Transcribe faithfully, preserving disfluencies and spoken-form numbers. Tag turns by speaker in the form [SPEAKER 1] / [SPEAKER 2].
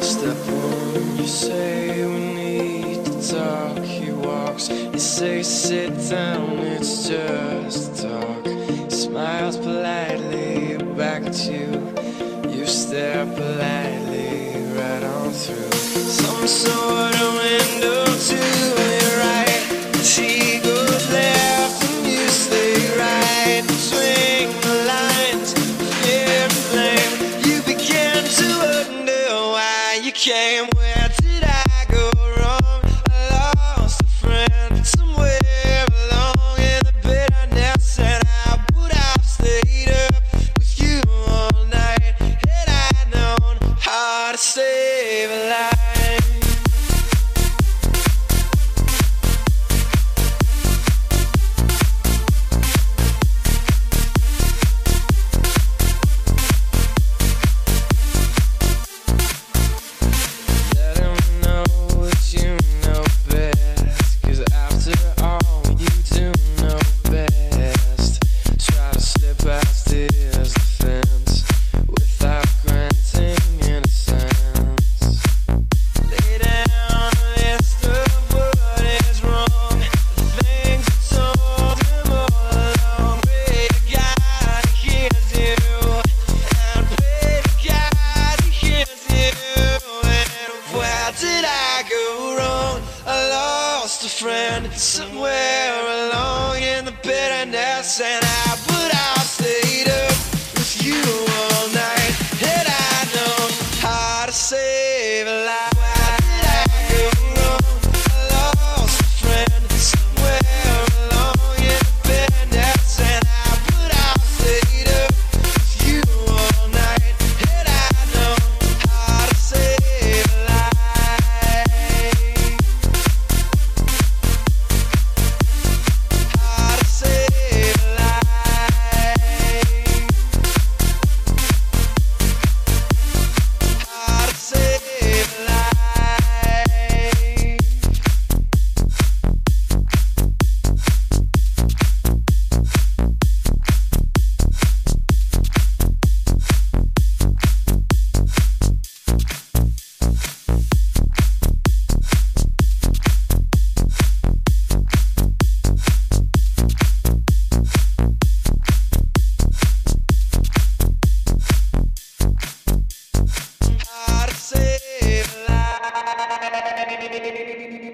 [SPEAKER 1] Step one, you say we need to talk. He walks, you say sit down, it's just talk. He smiles politely back at you. You stare politely right on through some sort of window to your right. As he goes left and you stay right. Swing the lines, fear and flame. You begin to wonder why you came. Where did I go wrong? I lost a friend somewhere along in the bitterness, and I would have stayed up with you all night had I known how to save a life. A friend somewhere along in the bitterness, and I would have stayed up with you all night had I known how to save a life. Where did I go wrong? I lost a friend somewhere along in the bitterness, and I would have stayed up with you all night had I known how to save a life. How to save a life.